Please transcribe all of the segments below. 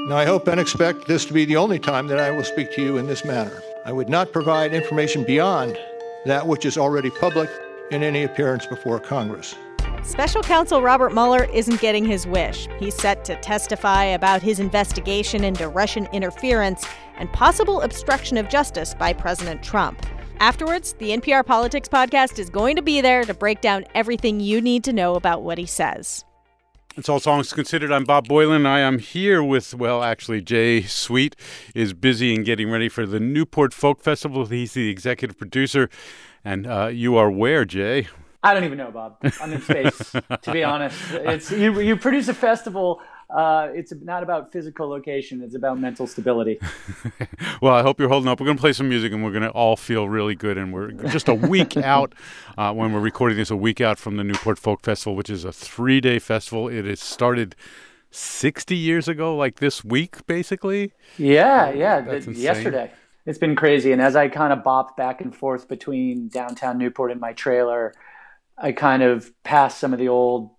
Now, I hope and expect this to be the only time that I will speak to you in this manner. I would not provide information beyond that which is already public in any appearance before Congress. Special counsel Robert Mueller isn't getting his wish. He's set to testify about his investigation into Russian interference and possible obstruction of justice by President Trump. Afterwards, the NPR Politics Podcast is going to be there to break down everything you need to know about what he says. It's All Songs Considered. I'm Bob Boilen. I am here with, Jay Sweet is busy and getting ready for the Newport Folk Festival. He's the executive producer. And you are where, Jay? I don't even know, Bob. I'm in space, to be honest. It's you produce a festival. It's not about physical location. It's about mental stability. Well, I hope you're holding up. We're going to play some music, and we're going to all feel really good. And we're just a week out when we're recording this, a week out from the Newport Folk Festival, which is a 3-day festival. It has started 60 years ago, like this week, basically. Yeah. Yesterday. It's been crazy. And as I kind of bopped back and forth between downtown Newport and my trailer, I kind of passed some of the old,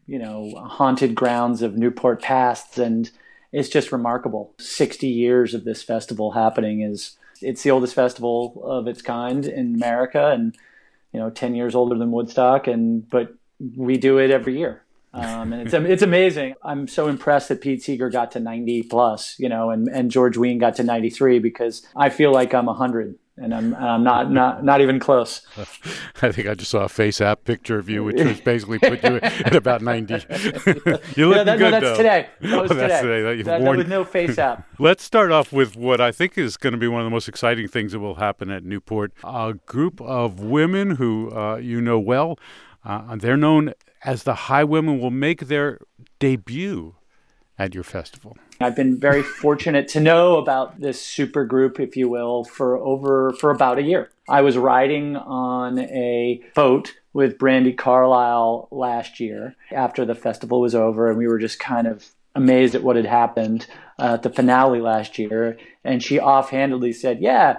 haunted grounds of Newport pasts, and it's just remarkable. 60 years of this festival happening. It's the oldest festival of its kind in America, and 10 years older than Woodstock, but we do it every year. And it's amazing. I'm so impressed that Pete Seeger got to 90 plus, and George Wein got to 93, because I feel like I'm 100. And I'm not even close. I think I just saw a FaceApp picture of you, which was basically put you at about 90. You look good, that's though. Today. That was That's today. That was no FaceApp. Let's start off with what I think is going to be one of the most exciting things that will happen at Newport. A group of women who you know well, they're known as the Highwomen, will make their debut at your festival. I've been very fortunate to know about this super group, if you will, for about a year. I was riding on a boat with Brandi Carlile last year after the festival was over, and we were just kind of amazed at what had happened at the finale last year. And she offhandedly said, "Yeah,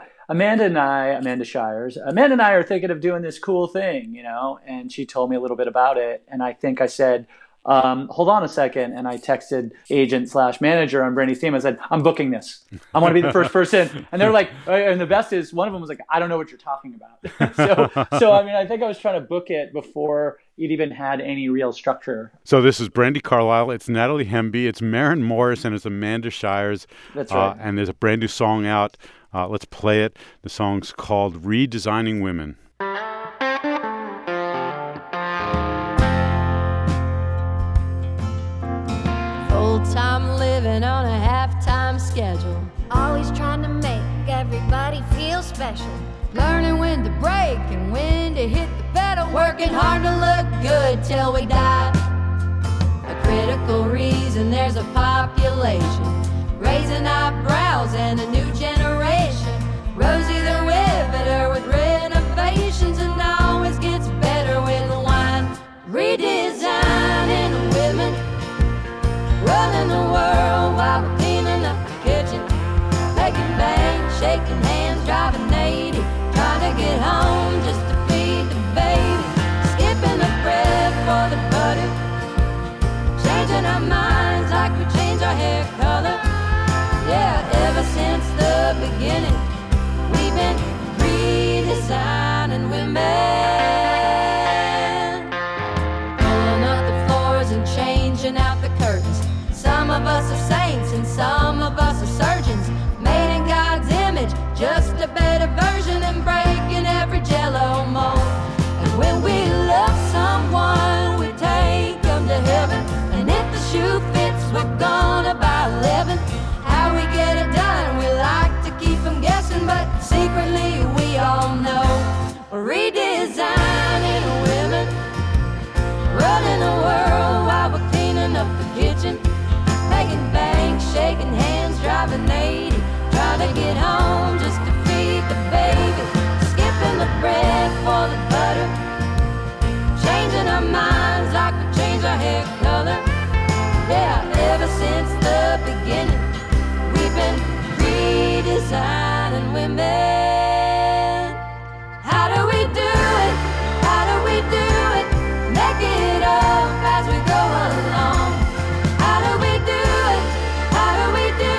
Amanda Shires and I are thinking of doing this cool thing, And she told me a little bit about it, and I think I said, hold on a second. And I texted agent/manager on Brandi's team. I said, I'm booking this. I want to be the first person. And they're like, and the best is, one of them was like, I don't know what you're talking about. so I think I was trying to book it before it even had any real structure. So this is Brandi Carlile. It's Natalie Hemby. It's Maren Morris, and it's Amanda Shires. That's right. And there's a brand new song out. Let's play it. The song's called Redesigning Women. Full-time living on a half-time schedule. Always trying to make everybody feel special. Learning when to brake and when to hit the pedal. Working hard to look good till we die. A critical reason there's a population raising eyebrows and a new generation. Rosie the Riveter with renovations, and always gets better with the wine. Redesigning women, running the world while we're cleaning up the kitchen, making bangs, shaking hands, driving 80, trying to get home just to feed the baby, skipping the bread for the butter, changing our minds like we change our hair color. Yeah, ever since the beginning, we've been redesigning women, pulling up the floors and changing out the curtains. Some of us are saints and some of us are surgeons, made in God's image, just a better version, and breaking every jello mold. And when we love someone, we take them to heaven, and if the shoe fits, we're gonna buy 11. How we get it done, we like to keep them guessing, but secretly we all know we're redesigning women, running the world while we're cleaning up the kitchen, making bangs, shaking hands, driving 80, trying to get home just to feed the baby, skipping the bread for the butter, changing our minds like we change our hair color. Yeah, ever since the beginning, we've been redesigning women. How do we do it? How do we do it? Make it up as we go along. How do we do it? How do we do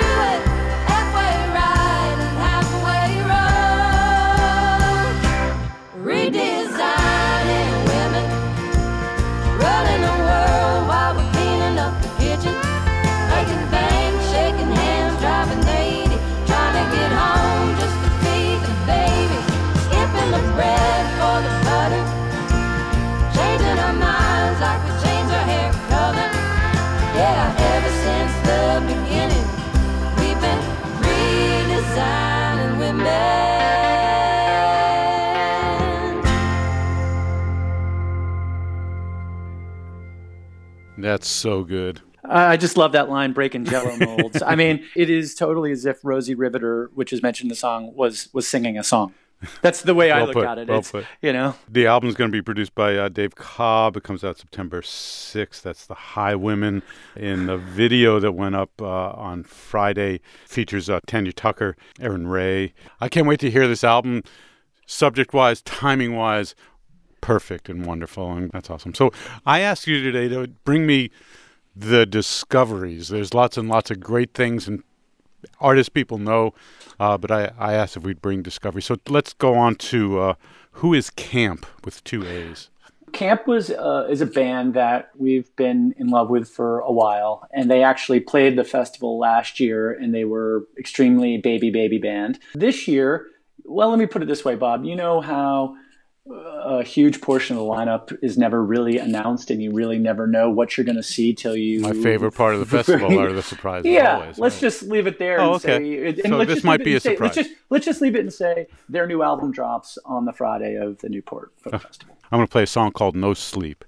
That's so good. I just love that line, breaking Jello molds. I mean, it is totally as if Rosie Riveter, which is mentioned in the song, was singing a song. That's the way I look at it. It's, you know, the album's going to be produced by Dave Cobb. It comes out September 6th. That's The High Women. In the video that went up on Friday, features Tanya Tucker, Aaron Ray. I can't wait to hear this album. Subject-wise, timing-wise, perfect and wonderful, and that's awesome. So I asked you today to bring me the discoveries. There's lots and lots of great things and artists people know, but I asked if we'd bring discovery. So let's go on to who is Camp with 2 A's. Camp is a band that we've been in love with for a while, and they actually played the festival last year, and they were extremely baby band. This year, well, let me put it this way, Bob. You know how a huge portion of the lineup is never really announced, and you really never know what you're going to see till you... My favorite part of the festival are the surprises. Yeah, always, let's right? just leave it there. Okay. So this might be a surprise. Let's just leave it and say their new album drops on the Friday of the Newport Folk Festival. I'm going to play a song called No Sleep.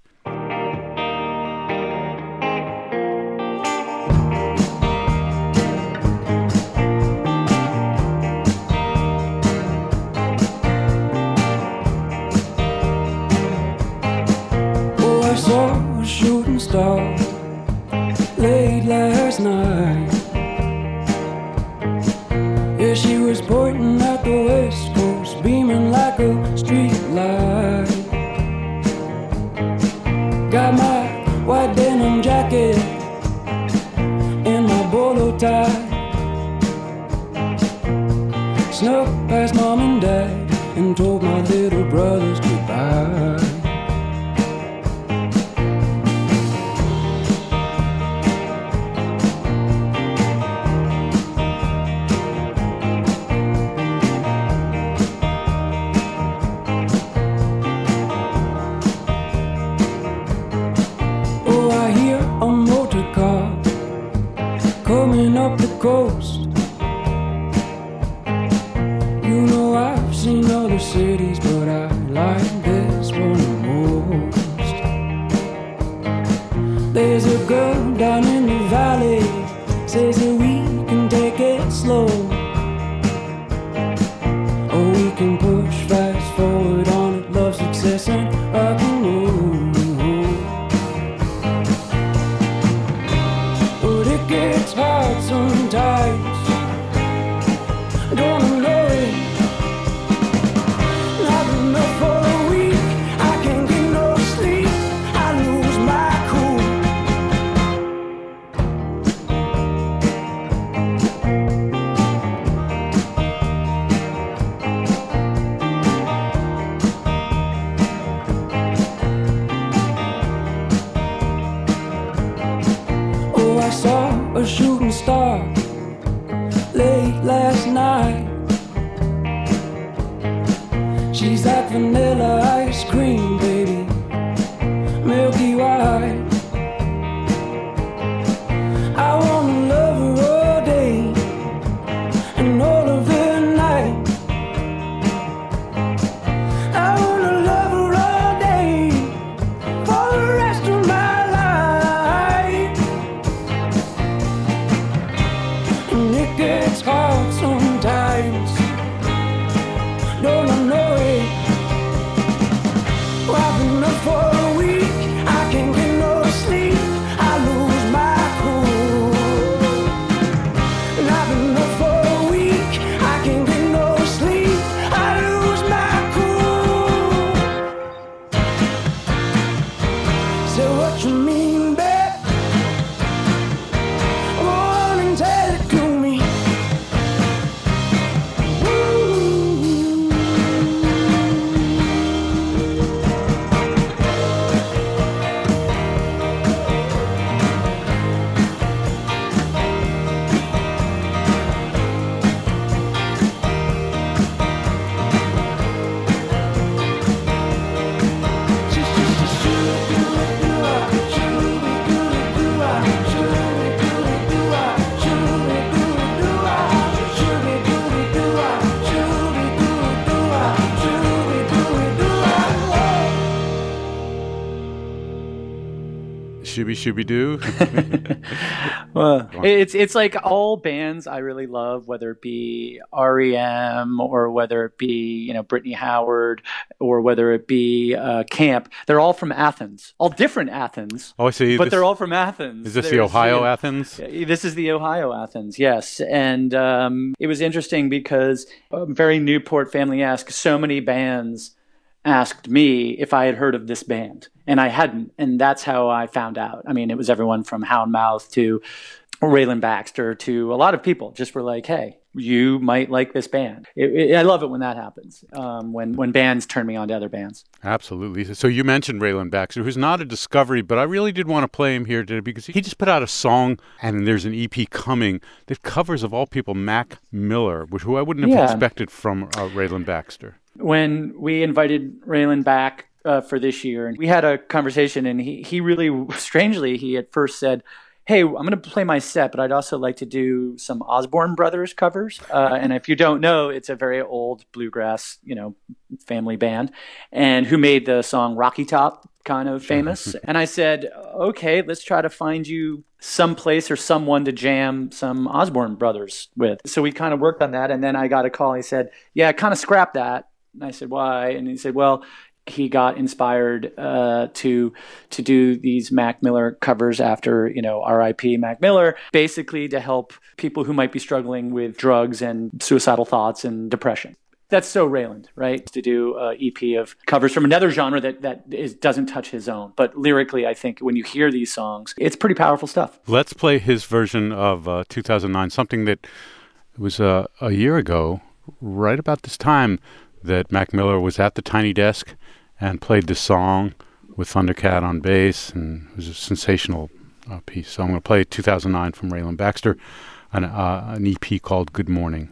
Saw a shooting star late last night. Yeah, she was pointing at the west coast, beaming like a street light. Got my white denim jacket and my bolo tie. Snuck past mom and dad and told my little brothers goodbye. Up the coast, you know I've seen other cities, but I like this one the most. There's a girl down in the valley, says that we can take it slow, or we can push fast forward on it, love, success, and rock and roll. But it gets hard sometimes, don't know it. Not enough for a week, I can't get no sleep, I lose my cool. Oh, I saw a shooting star late last night. She's like vanilla ice cream, baby, milky white. I wanna love her all day and all of the night. I wanna love her all day for the rest of my life. And it gets hard sometimes, don't I know it? shooby shooby doo. Well, it's like all bands I really love, whether it be REM or whether it be Brittany Howard or whether it be Camp. They're all from Athens, all different Athens. Oh, I see. But they're all from Athens. Is this the Ohio Athens? This is the Ohio Athens, yes. And it was interesting because very Newport family-esque. So many bands asked me if I had heard of this band, and I hadn't, and that's how I found out. I mean, it was everyone from Houndmouth to Raylan Baxter to a lot of people just were like, hey, you might like this band. I love it when that happens, when bands turn me on to other bands. Absolutely. So you mentioned Raylan Baxter, who's not a discovery, but I really did want to play him here today because he just put out a song, and there's an EP coming that covers, of all people, Mac Miller, who I wouldn't have expected from Raylan Baxter. When we invited Raylan back for this year, and we had a conversation, and he really, strangely, he at first said, hey, I'm going to play my set, but I'd also like to do some Osborne Brothers covers. And if you don't know, it's a very old bluegrass, family band, and who made the song Rocky Top kind of famous. And I said, okay, let's try to find you some place or someone to jam some Osborne Brothers with. So we kind of worked on that, and then I got a call. He said, yeah, kind of scrap that. And I said, why? And he said, well, he got inspired to do these Mac Miller covers after, R.I.P. Mac Miller, basically to help people who might be struggling with drugs and suicidal thoughts and depression. That's so Raylan, right? To do an EP of covers from another genre that doesn't touch his own. But lyrically, I think when you hear these songs, it's pretty powerful stuff. Let's play his version of 2009, something that was a year ago, right about this time, that Mac Miller was at the Tiny Desk and played the song with Thundercat on bass, and it was a sensational piece. So I'm going to play 2009 from Raylan Baxter, an EP called Good Morning.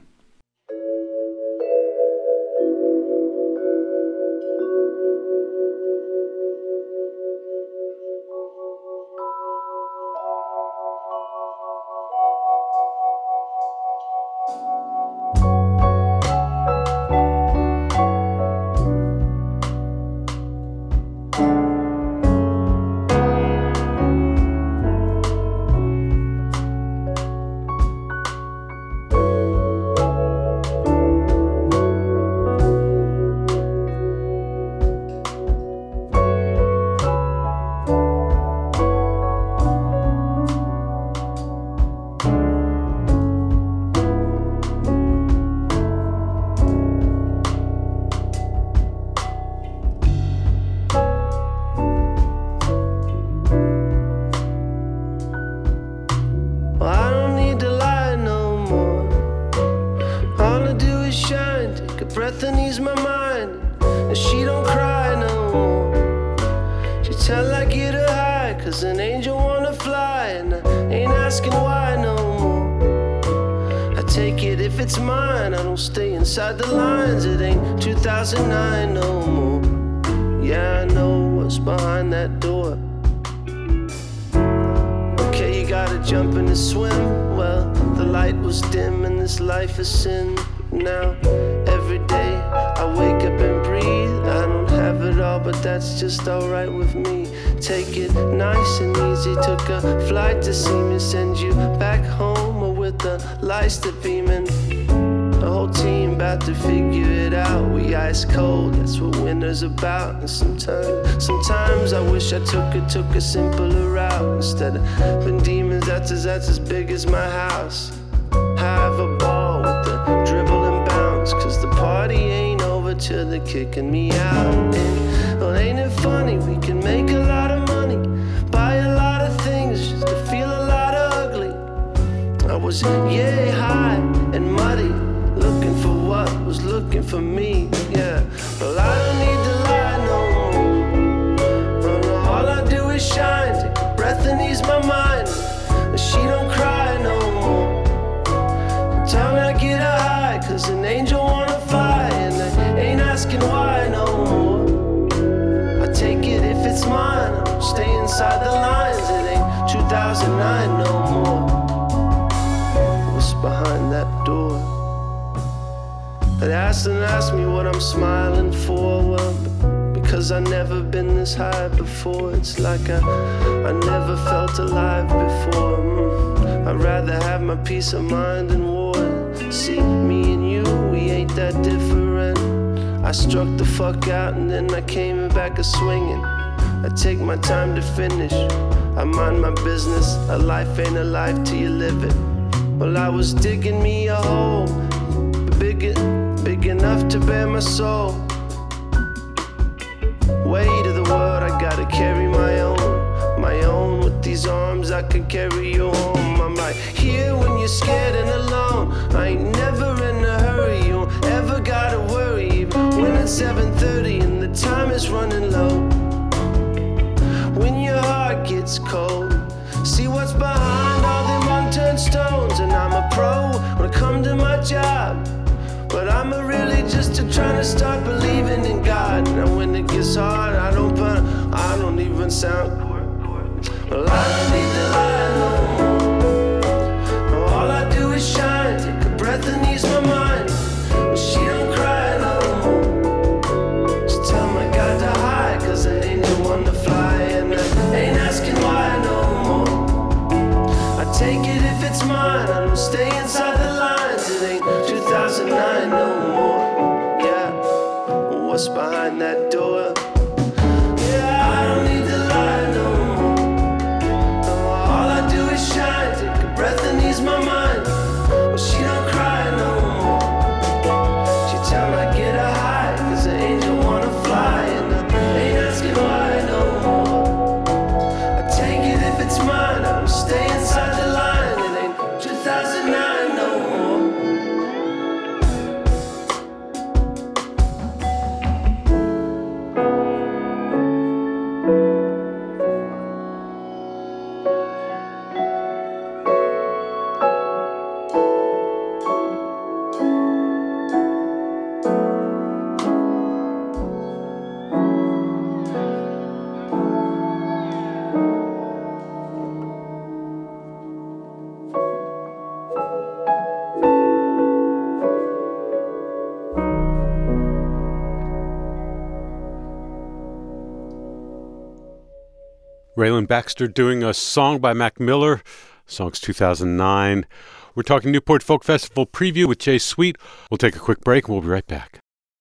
Inside the lines, it ain't 2009 no more. Yeah, I know what's behind that door. Okay, you gotta jump in and swim. Well, the light was dim and this life is sin. Now, every day I wake up and breathe. I don't have it all, but that's just alright with me. Take it nice and easy. Took a flight to see me, send you back home, or with the lights that beaming. The whole team about to figure it out. We ice cold, that's what winter's about. And sometimes I wish I took a simpler route. Instead of when demons, that's as big as my house. Have a ball with the dribble and bounce, cause the party ain't over till they're kicking me out. And, well, ain't it funny, we can make a lot of money, buy a lot of things just to feel a lot of ugly. I was yay high and muddy, looking for what was looking for me, yeah. Well, I don't need to lie no more. No, all I do is shine, take a breath and ease my mind. She don't cry no more. Tell me I get her high, cause an angel wanna fly, and I ain't asking why no more. I take it if it's mine, I'll stay inside the lines. It ain't 2009 no more. What's behind that door? They asked me what I'm smiling for, well, 'cause I never been this high before. It's like I never felt alive before. I'd rather have my peace of mind than war. See, me and you, we ain't that different. I struck the fuck out and then I came back a-swinging. I take my time to finish, I mind my business. A life ain't a life till you live it. Well, I was digging me a hole, big enough to bear my soul. Weight of the world, I gotta carry my own. With these arms, I can carry you home. I'm right here when you're scared and alone. I ain't never in a hurry, you don't ever gotta worry. Even when it's 7:30 and the time is running low. When your heart gets cold, see what's behind all them unturned stones. And I'm a pro when I come to my job, but I'm a really just trying to start believing in God. Now when it gets hard, I don't even sound cool. Well, I don't need to lie no more. All I do is shine, take a breath and ease my mind. Well, she don't cry no more. Just tell my God to hide, 'cause I ain't the one to fly. And I ain't asking why no more. I take it if it's mine, I don't stay inside the lines. It ain't 2009 no more. Yeah, well, what's behind that door? Yeah, I don't need to lie no more. Shine, take a breath and ease my mind. Well, she don't cry no more. She tell me I get her high, 'cause an angel wanna fly. And I ain't asking why no more. I take it if it's mine, I don't stay inside the line. It ain't 2009 no more. Raylan Baxter doing a song by Mac Miller. Song's 2009. We're talking Newport Folk Festival preview with Jay Sweet. We'll take a quick break and we'll be right back.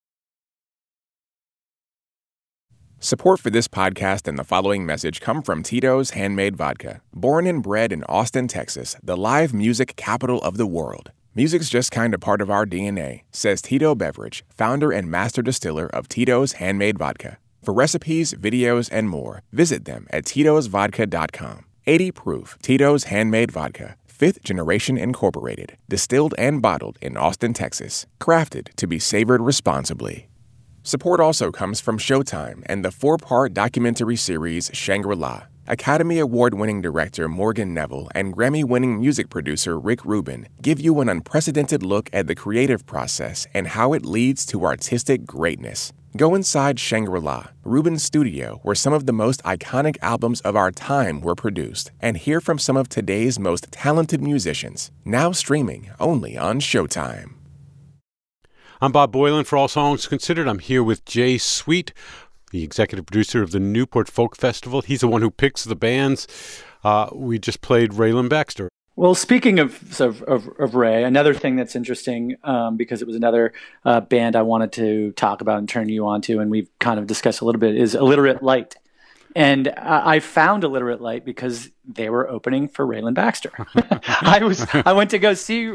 Support for this podcast and the following message come from Tito's Handmade Vodka. Born and bred in Austin, Texas, the live music capital of the world. Music's just kind of part of our DNA, says Tito Beverage, founder and master distiller of Tito's Handmade Vodka. For recipes, videos, and more, visit them at titosvodka.com. 80 proof Tito's Handmade Vodka, 5th generation incorporated, distilled and bottled in Austin, Texas, crafted to be savored responsibly. Support also comes from Showtime and the 4-part documentary series Shangri-La. Academy Award-winning director Morgan Neville and Grammy-winning music producer Rick Rubin give you an unprecedented look at the creative process and how it leads to artistic greatness. Go inside Shangri-La, Rubin's studio, where some of the most iconic albums of our time were produced, and hear from some of today's most talented musicians, now streaming only on Showtime. I'm Bob Boylan for All Songs Considered. I'm here with Jay Sweet, the executive producer of the Newport Folk Festival. He's the one who picks the bands. We just played Raylan Baxter. Well, speaking of Ray, another thing that's interesting, because it was another band I wanted to talk about and turn you on to, and we've kind of discussed a little bit, is Illiterate Light. And I found Illiterate Light because they were opening for Raylan Baxter. I went to go see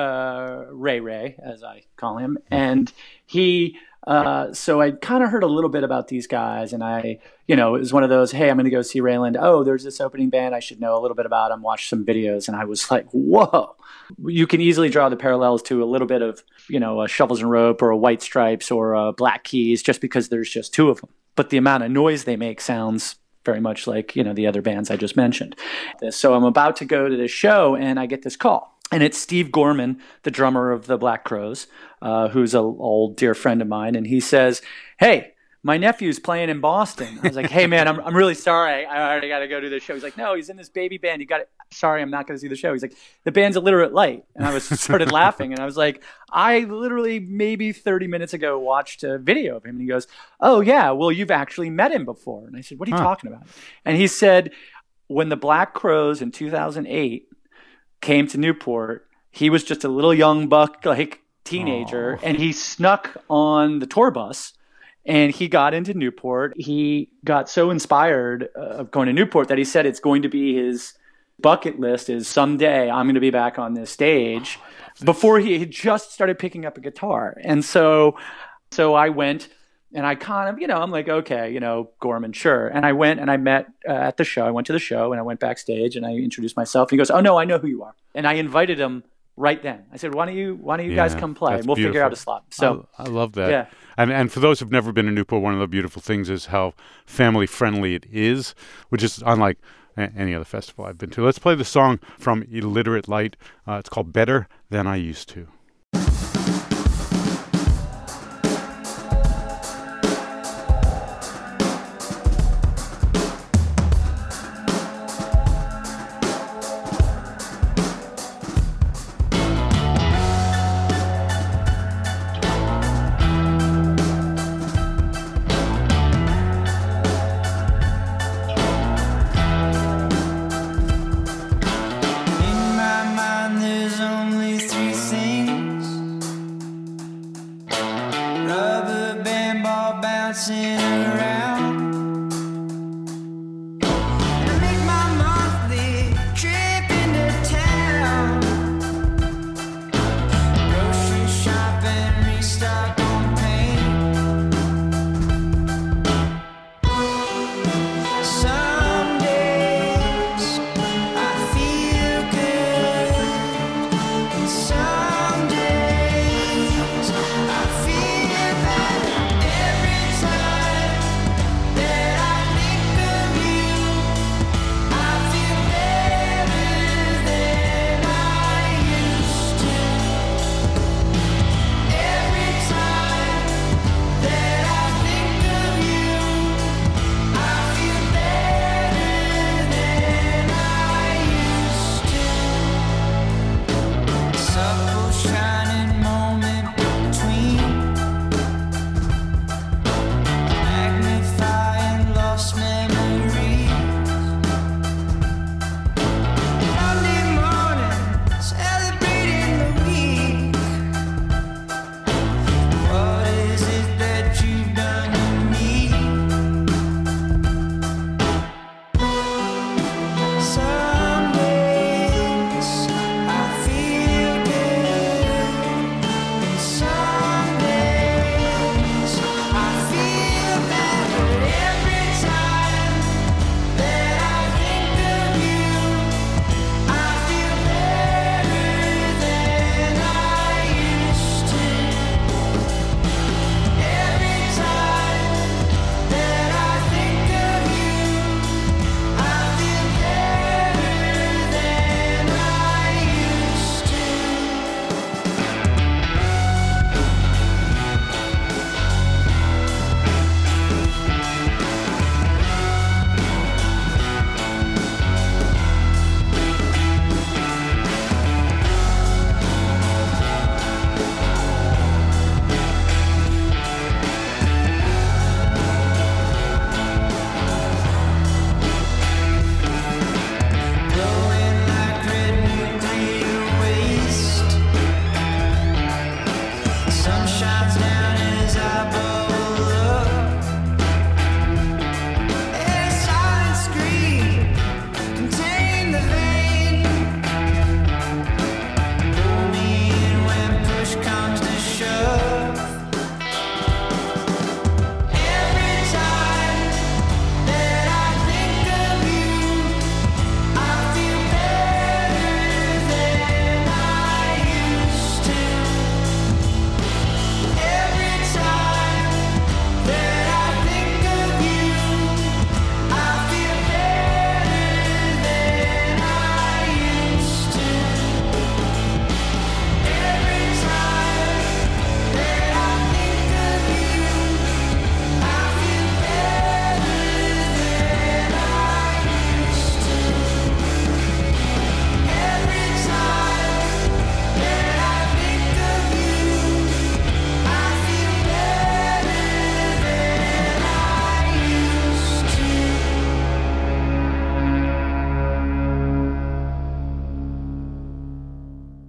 Ray, as I call him, and he. So I kind of heard a little bit about these guys, and it was one of those, hey, I'm going to go see Raylan. Oh, there's this opening band I should know a little bit about them, watch some videos. And I was like, whoa. You can easily draw the parallels to a little bit of, a Shovels and Rope or a White Stripes or a Black Keys, just because there's just two of them. But the amount of noise they make sounds very much like, the other bands I just mentioned. So I'm about to go to this show, and I get this call. And it's Steve Gorman, the drummer of the Black Crowes, who's an old dear friend of mine. And he says, hey, my nephew's playing in Boston. I was like, hey, man, I'm really sorry. I already got to go to the show. He's like, no, he's in this baby band. You got it. Sorry, I'm not going to see the show. He's like, the band's Illiterate Light. And I started laughing. And I was like, I literally maybe 30 minutes ago watched a video of him. And he goes, oh, yeah, well, you've actually met him before. And I said, what are you talking about? And he said, when the Black Crowes in 2008 came to Newport, he was just a little young buck, like teenager, and he snuck on the tour bus. And he got into Newport. He got so inspired of going to Newport that he said it's going to be his bucket list is someday I'm going to be back on this stage before he had just started picking up a guitar. And so I went and I kind of, I'm like, okay, Gorman, sure. And I went and I met at the show. I went to the show and I went backstage and I introduced myself. And he goes, oh, no, I know who you are. And I invited him right then. I said, why don't you guys come play? And we'll figure out a slot. So I love that. Yeah. And for those who've never been to Newport, one of the beautiful things is how family friendly it is, which is unlike any other festival I've been to. Let's play the song from Illiterate Light. It's called Better Than I Used To. Every time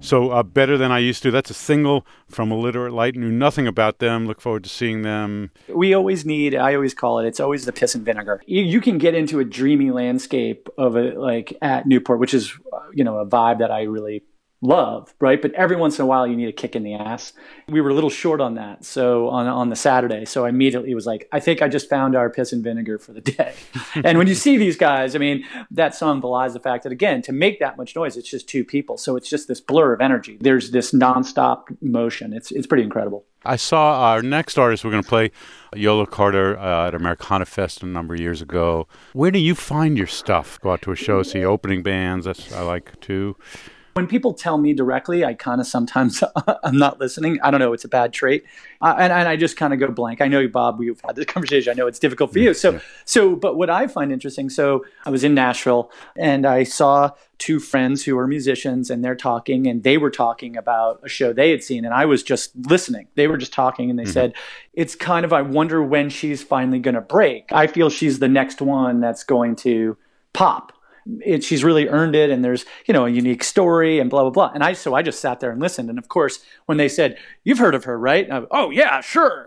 So Better Than I Used to, that's a single from Illiterate Light. Knew nothing about them. Look forward to seeing them. I always call it, it's always the piss and vinegar. You can get into a dreamy landscape of it, like at Newport, which is, a vibe that I really love, right? But every once in a while you need a kick in the ass. We were a little short on that. So on the Saturday, so I immediately was like, I think I just found our piss and vinegar for the day. And when you see these guys, I mean, that song belies the fact that, again, to make that much noise, it's just two people. So it's just this blur of energy. There's this nonstop motion. It's pretty incredible. I saw our next artist we're going to play, Yola Carter, at Americana Fest a number of years ago. Where do you find your stuff? Go out to a show, see opening bands. That's I like too. When people tell me directly, I kind of sometimes I'm not listening. I don't know. It's a bad trait. And I just kind of go blank. I know, Bob, we've had this conversation. I know it's difficult for you. But what I find interesting, so I was in Nashville and I saw two friends who are musicians and they're talking and they were talking about a show they had seen and I was just listening. They were just talking and they said, it's kind of, I wonder when she's finally going to break. I feel she's the next one that's going to pop. She's really earned it, and there's a unique story and blah blah blah. And I just sat there and listened. And of course, when they said, "You've heard of her, right?" Oh yeah, sure.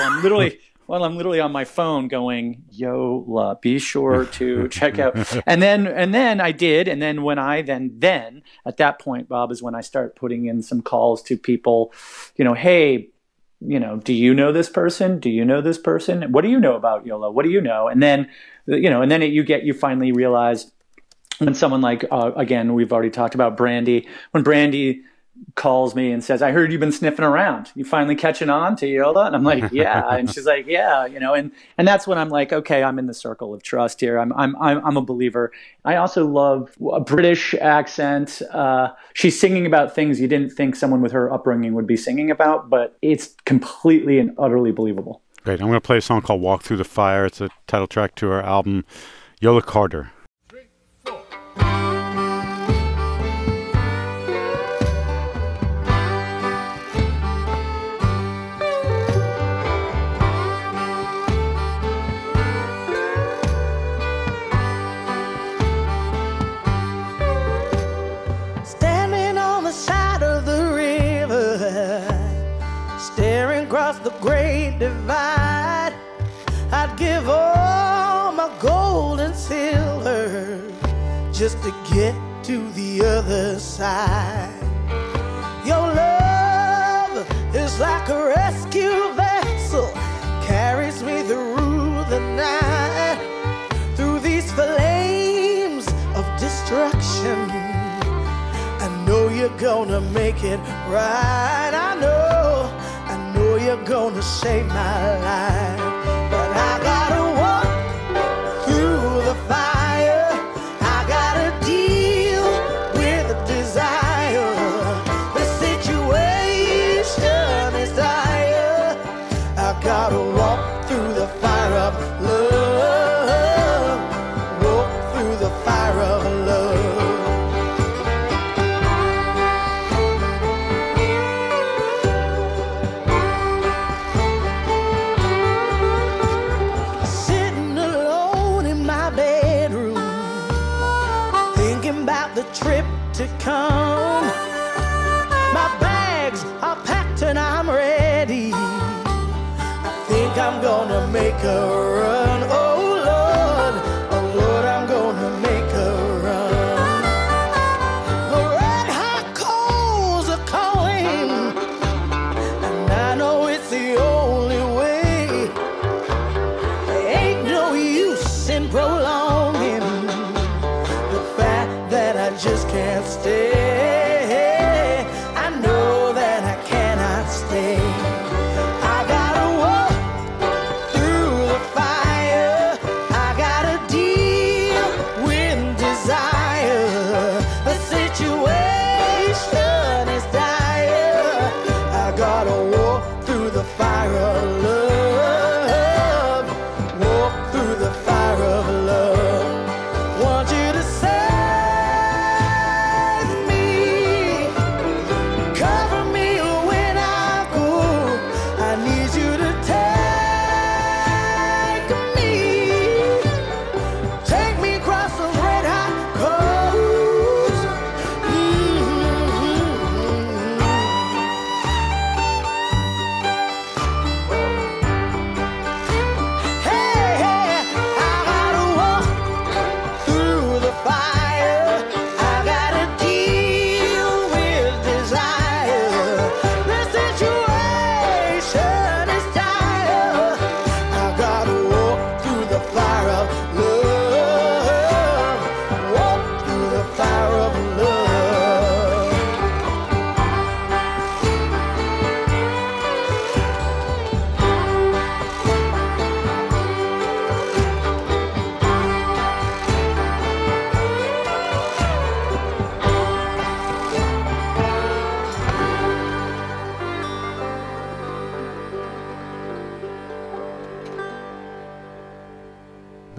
While I'm literally on my phone going, Yola, be sure to check out. And then I did. And then when I then at that point, Bob, is when I start putting in some calls to people. Hey, do you know this person? Do you know this person? What do you know about Yola? What do you know? And then you finally realize. When someone like, again, we've already talked about Brandy, when Brandy calls me and says, I heard you've been sniffing around. You finally catching on to Yola? And I'm like, yeah. And she's like, yeah, and that's when I'm like, okay, I'm in the circle of trust here. I'm a believer. I also love a British accent. She's singing about things you didn't think someone with her upbringing would be singing about, but it's completely and utterly believable. Great. I'm going to play a song called Walk Through the Fire. It's a title track to her album, Yola Carter. The great divide, I'd give all my gold and silver just to get to the other side. Your love is like a rescue vessel, carries me through the night, through these flames of destruction. I know you're gonna make it right. I know you're gonna save my life, but I gotta walk through the fire. I gotta deal with the desire. The situation is dire. I gotta walk through the fire of love, walk through the fire of love.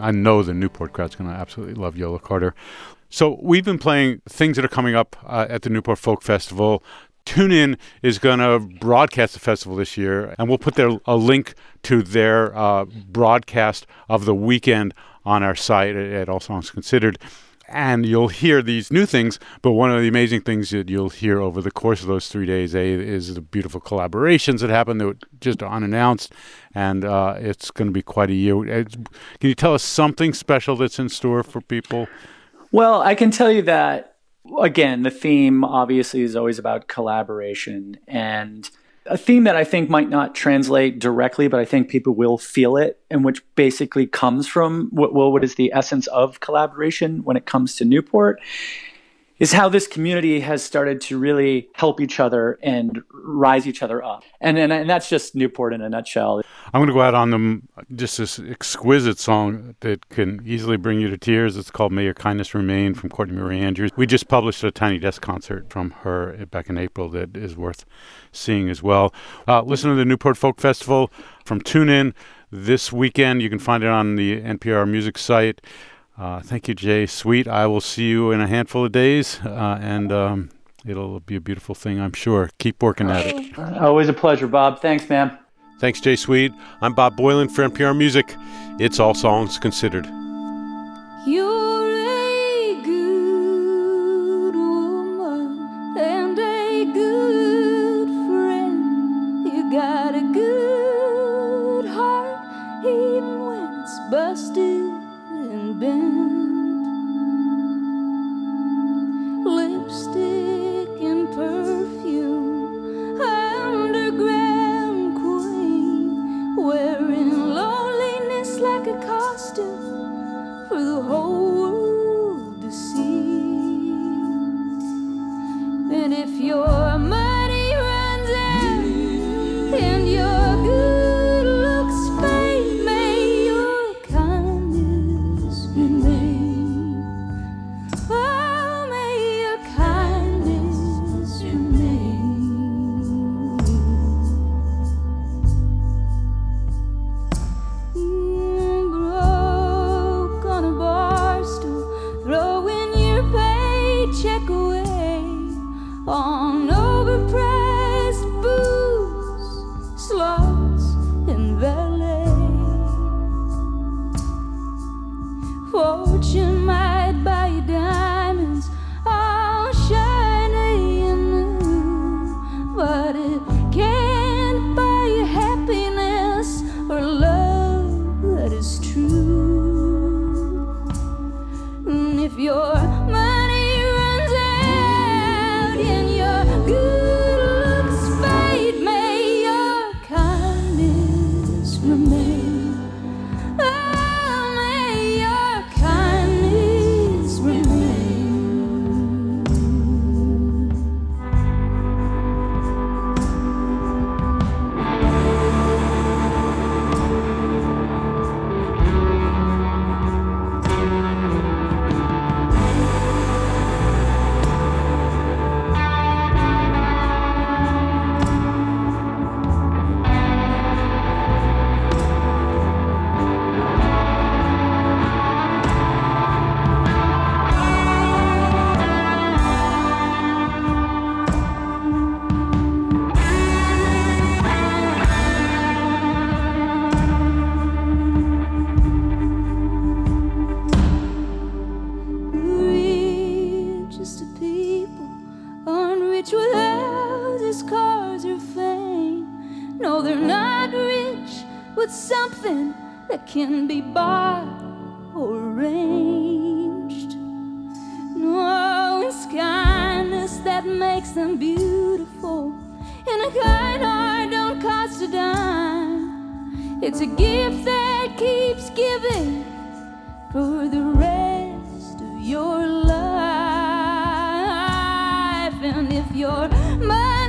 I know the Newport crowd's going to absolutely love Yola Carter. So we've been playing things that are coming up at the Newport Folk Festival. TuneIn is going to broadcast the festival this year, and we'll put a link to their broadcast of the weekend on our site at All Songs Considered. And you'll hear these new things, but one of the amazing things that you'll hear over the course of those 3 days is the beautiful collaborations that happen that were just unannounced, and it's going to be quite a year. Can you tell us something special that's in store for people? Well, I can tell you that, again, the theme obviously is always about collaboration, and a theme that I think might not translate directly, but I think people will feel it, and which basically comes from what is the essence of collaboration when it comes to Newport, is how this community has started to really help each other and rise each other up. And that's just Newport in a nutshell. I'm going to go out on just this exquisite song that can easily bring you to tears. It's called May Your Kindness Remain from Courtney Marie Andrews. We just published a Tiny Desk concert from her back in April that is worth seeing as well. Listen to the Newport Folk Festival from TuneIn this weekend. You can find it on the NPR Music site. Thank you, Jay Sweet. I will see you in a handful of days, and it'll be a beautiful thing, I'm sure. Keep working at it. Always a pleasure, Bob. Thanks, man. Thanks, Jay Sweet. I'm Bob Boylan for NPR Music. It's All Songs Considered. You're a good woman and a good friend. You got a good heart, even when it's busted and bent. Lipstick and perfume, underground queen, wearing loneliness like a costume for the whole world to see. And if your money runs out and your good looks fade, may your kindness remain. Oh, may your kindness remain. Broke on a bar stool, throwing your paycheck away on overpriced booze, slots, and valet. Fortune might buy you diamonds, all shiny and new, but it can't buy you happiness or love that is true. And if your money runs out and your good looks fade, may your kindness remain. Oh, may your kindness remain. Richest of people aren't rich with houses, cars, or fame. No, they're not rich with something that can be bought or arranged. No, it's kindness that makes them beautiful, and a kind heart don't cost a dime. It's a gift that keeps giving for the rest of your life. And if your money